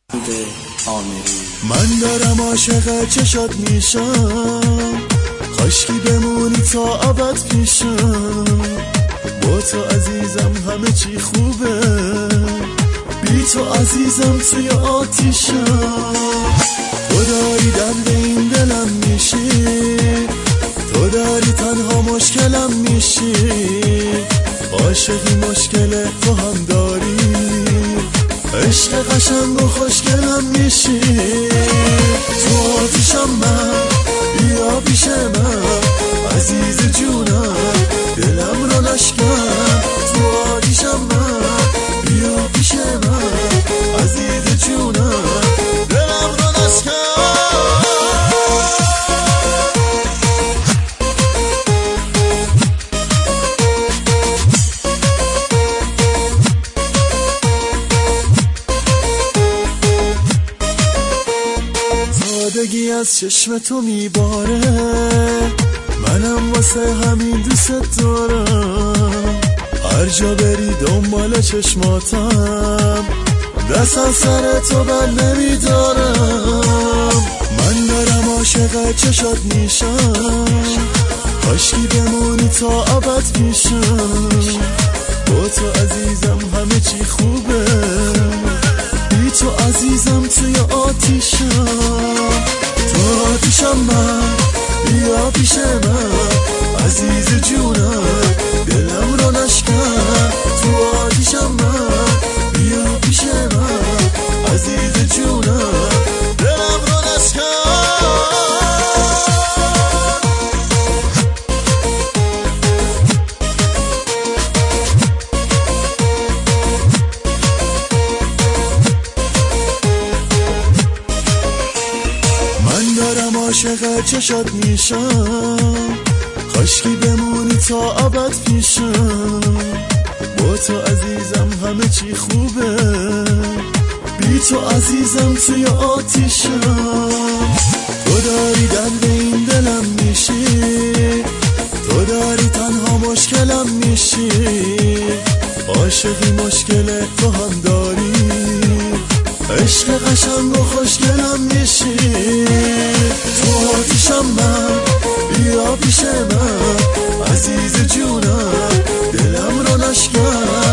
من دارم عاشق چشات میشم، کاشکی بمونی تا ابد پیشم. با تو عزیزم همه چی خوبه، بی تو عزیزم توی آتیشم. تو داری درد این دلم میشی، تو داری تنها مشکلم میشی. عاشقی مشکل تو هم داری، عشق قشنگ و خوشگلم میشی. تو آتیشم من، بیا پیش من عزیز جونم، دلم رو نشکن. تو آتیشم من، بیا پیش من عزیز جونم، دلم رو نشکن. سادگی از چشم تو میباره، منم واسه همین دوست دارم. هر جا بری دنبال چشماتم، دست از سر تو بر نمیدارم. من دارم عاشق چشات میشم، کاشکی بمونی تا ابد پیشم. با تو عزیزم همه چی خوبه، بی تو عزیزم توی آتیشم. تو آتیشم من، بیا پیش من عزیز جونم، دلم رو نشکن. تو آتیشم من، بیا پیش من عزیز جونم، دلم رو نشکن. دارم عاشق چشات میشم، کاشکی بمونی تا ابد پیشم. با تو عزیزم همه چی خوبه، بی تو عزیزم توی آتیشم. تو داری درد این دلم میشی، تو داری تنها مشکلم میشی. عاشقی مشکل تو هم داری، عشق قشنگ و خوشگلم میشی. تو آتیشم من، بیا پیش من عزیز جونم، دلم رو نشکن.